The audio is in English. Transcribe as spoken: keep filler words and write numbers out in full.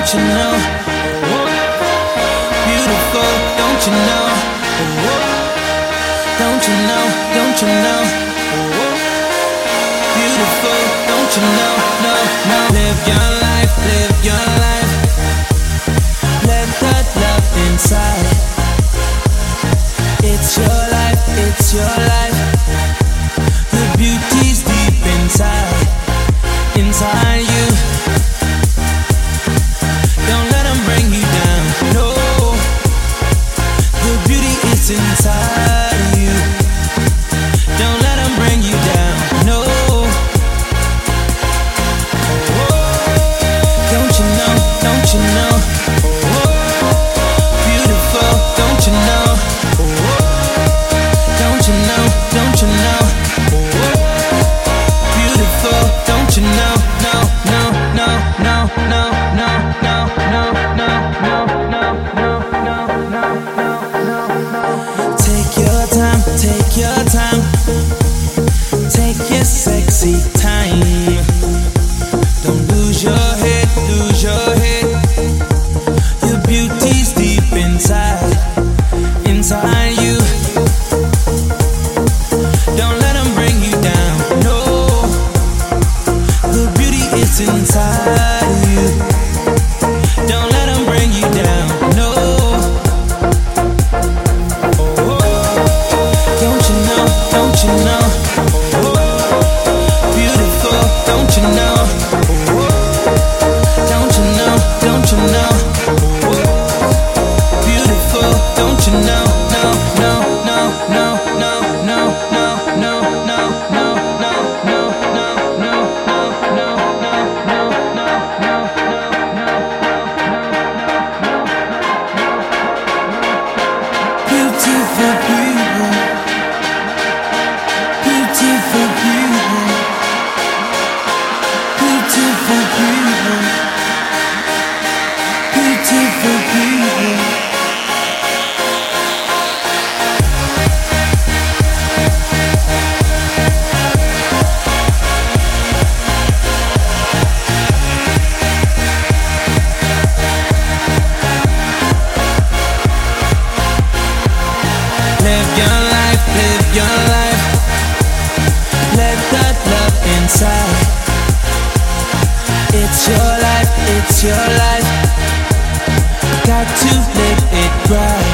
don't you know? Beautiful, don't you know? Don't you know, don't you know? Beautiful, don't you know? No, no. Live your life, live your life. Let that love inside. It's your life, it's your life. The beauty's deep inside, inside you. Don't let them bring you down, no. The beauty is inside you. Don't let them bring you down, no. Don't you know, don't you know? Beautiful, don't you know? Don't you know, don't you know? Beautiful, don't you know? No, no, no, no, no, no, no, no, no, no, no, no, no, no, no. Take your time, take your time. Take your sexy time. Don't lose your head, lose your head. Your beauty's deep inside, inside you. Don't let them bring you down, no. The beauty is inside you. Don't let them bring you down, no. Don't you know, don't you know? Beautiful, don't you know? Don't you know, don't you know? Beautiful, don't you know? No, no, no, no, no, no, no, no, no, no, no, no, no, no, no, no, no, beautiful people, beautiful people, beautiful people, beautiful people. Live your life, live your life. Let that love inside. It's your life, it's your life. Got to live it right.